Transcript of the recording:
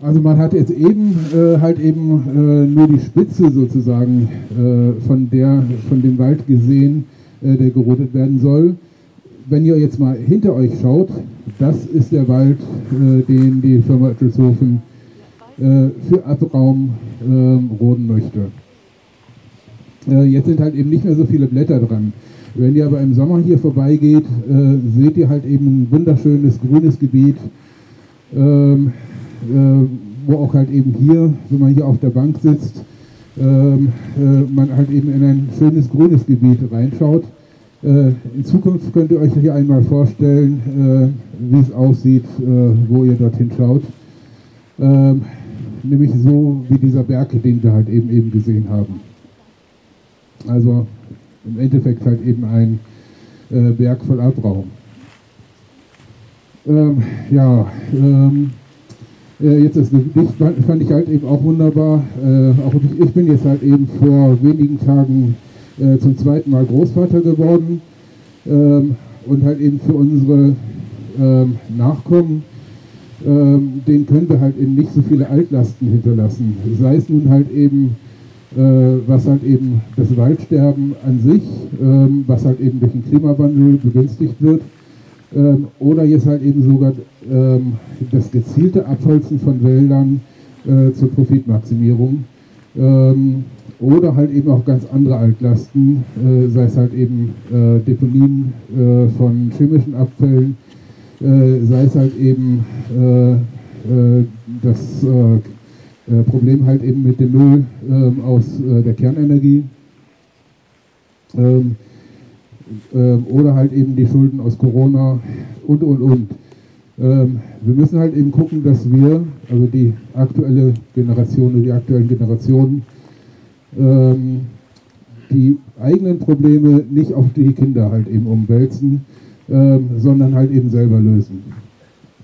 Also man hat jetzt eben nur die Spitze sozusagen von dem Wald gesehen, der gerodet werden soll. Wenn ihr jetzt mal hinter euch schaut, das ist der Wald, den die Firma Oettelshofen für Abraum roden möchte. Jetzt sind halt eben nicht mehr so viele Blätter dran. Wenn ihr aber im Sommer hier vorbeigeht, seht ihr halt eben ein wunderschönes grünes Gebiet, wo auch halt eben hier, wenn man hier auf der Bank sitzt, man halt eben in ein schönes grünes Gebiet reinschaut. In Zukunft könnt ihr euch hier einmal vorstellen, wie es aussieht, wo ihr dorthin schaut. Nämlich so wie dieser Berg, den wir halt eben gesehen haben. Also im Endeffekt halt eben ein Berg voll Abraum. Jetzt das Gedicht fand ich halt eben auch wunderbar. Auch ich bin jetzt halt eben vor wenigen Tagen zum zweiten Mal Großvater geworden und halt eben für unsere Nachkommen, denen können wir halt eben nicht so viele Altlasten hinterlassen. Sei es nun halt eben, was halt eben das Waldsterben an sich, was halt eben durch den Klimawandel begünstigt wird, oder jetzt halt eben sogar das gezielte Abholzen von Wäldern zur Profitmaximierung. Oder halt eben auch ganz andere Altlasten, sei es halt eben Deponien von chemischen Abfällen, sei es halt eben das Problem halt eben mit dem Müll aus der Kernenergie, oder halt eben die Schulden aus Corona und. Wir müssen halt eben gucken, dass wir, also die aktuelle Generation oder die aktuellen Generationen, die eigenen Probleme nicht auf die Kinder halt eben umwälzen, sondern halt eben selber lösen.